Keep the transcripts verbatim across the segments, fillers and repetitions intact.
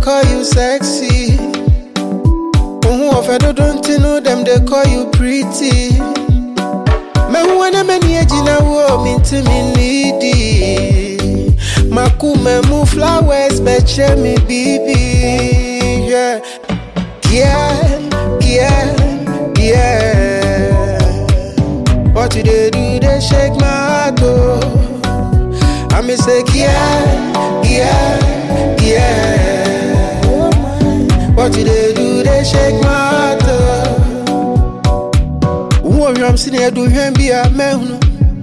call you sexy. Who offer don't you know them, they call you pretty. Me wanna many ejina wo me to me needy. Makume mu flowers, but share me baby. Yeah, yeah, yeah, yeah. What you they do, they shake my heart, oh. I me say, yeah, yeah, yeah. What you they do, they shake my heart, oh. Who I'm sitting here do him be a man.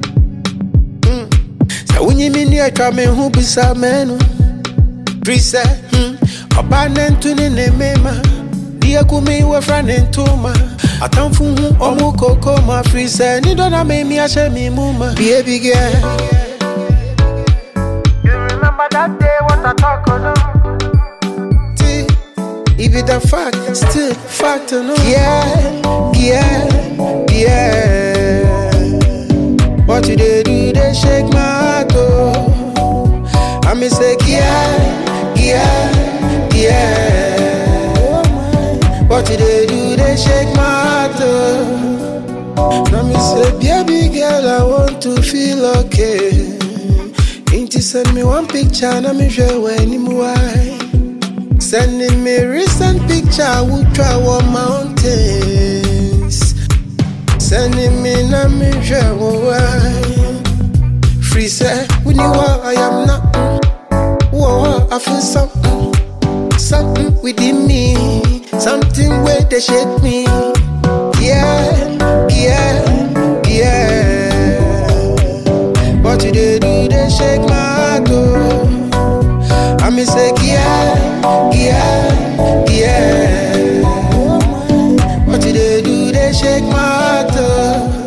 So when you mean you come in who be some man. Prisa, hmm, abandoned to the name. Dear Kumi were friend and Toma. I come from whom Omuko coma free say, you don't make me a shame, mama. Baby girl. You remember that day what I talk on? If it a fact, still fact to know. Yeah, yeah, yeah. What you they do, they shake my heart, oh. I me say, yeah, yeah, yeah. What you they do, they shake my heart, oh. Now me say, baby girl, I want to feel okay. Ain't you send me one picture, and me show anymore. Sending me recent picture, I would try one mountains. Sending me na me show why. Free say, when you are, I am not. Whoa, I feel something, something within me, something where they shake me. Yeah, yeah, yeah. What you they do, they shake my heart, oh. I me say, yeah, yeah, yeah. What do they do? They shake my heart, oh.